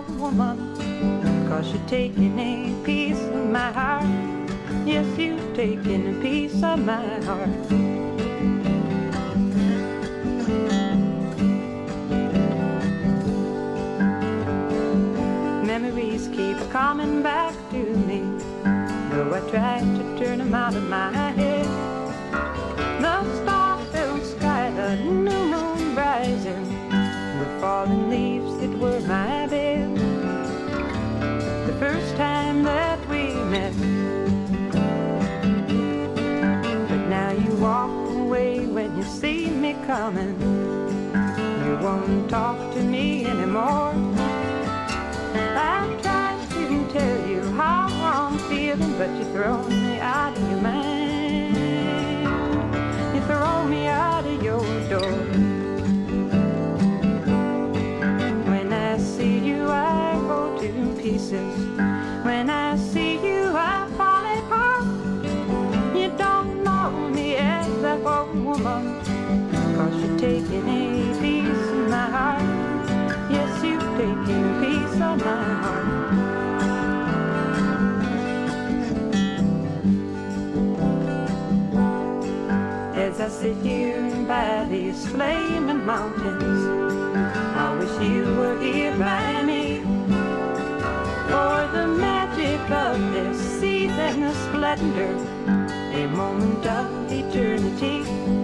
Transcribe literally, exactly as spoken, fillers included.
a woman, 'cause you're taking a piece of my heart. Yes, you've taken a piece of my heart. Memories keep coming back to me, though I tried to turn them out of my head. The star-filled sky, the new moon rising, the fallen leaves that were my bed. The first time that we met, but now you walk away when you see me coming. You won't talk to me anymore. I've tried to tell you how I'm feeling, but you throw me out of your mind. You throw me out of your door. When I see you, I go to pieces. When I see you, I fall apart. You don't know me as a woman, 'cause you're taking a piece of my heart. Yes, you've taken a piece of my heart. As I sit here by these flaming mountains, I wish you were here by me. For the magic of this season, the splendor, a moment of eternity.